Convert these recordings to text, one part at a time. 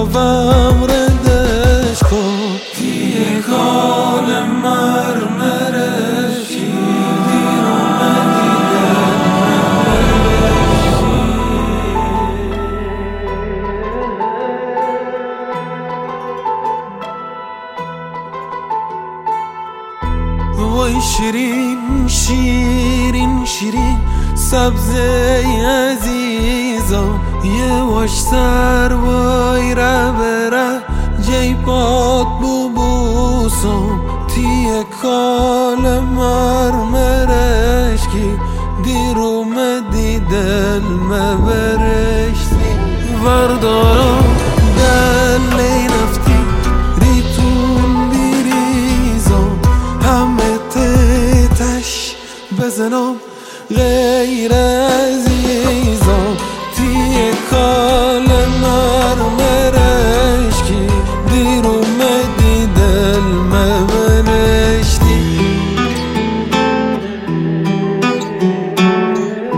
لافم ردش کن دیگه کال مرمرشی دیر وای شیرین شیرین شیرین سبزه عزیزم یه واش سر وای ره بره جیبات ببوسم تیه کال مرمرش کی دیر اومدی دل مبرشتی وردارم دل نفتی ریتون بیریزم همه تش بزنم غیر عزیزم تیه کال مرمرش کی دیر اومدی دل مبرشتی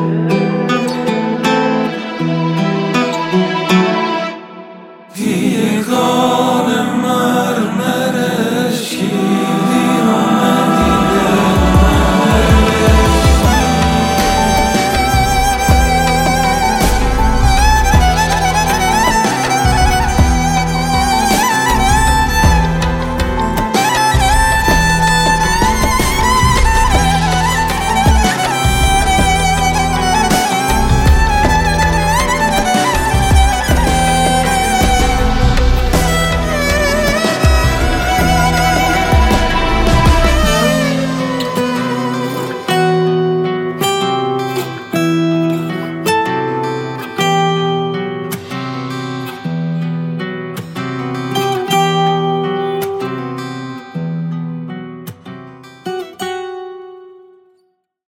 تیه